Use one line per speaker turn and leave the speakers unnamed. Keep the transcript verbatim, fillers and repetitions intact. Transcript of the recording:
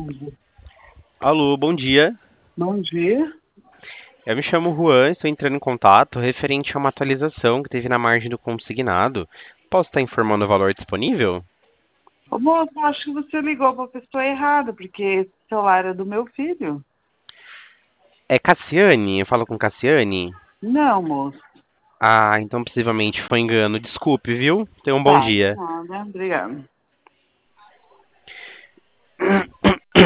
Alô, bom dia.
Bom dia.
Eu me chamo Juan, estou entrando em contato referente a uma atualização que teve na margem do consignado. Posso estar informando o valor disponível?
Ô, moço, acho que você ligou para a pessoa errada, porque esse celular é do meu filho.
É Cassiane? Eu falo com Cassiane?
Não, moço.
Ah, então possivelmente foi engano. Desculpe, viu? Tenha um bom
Tá, de
dia.
nada. Obrigada.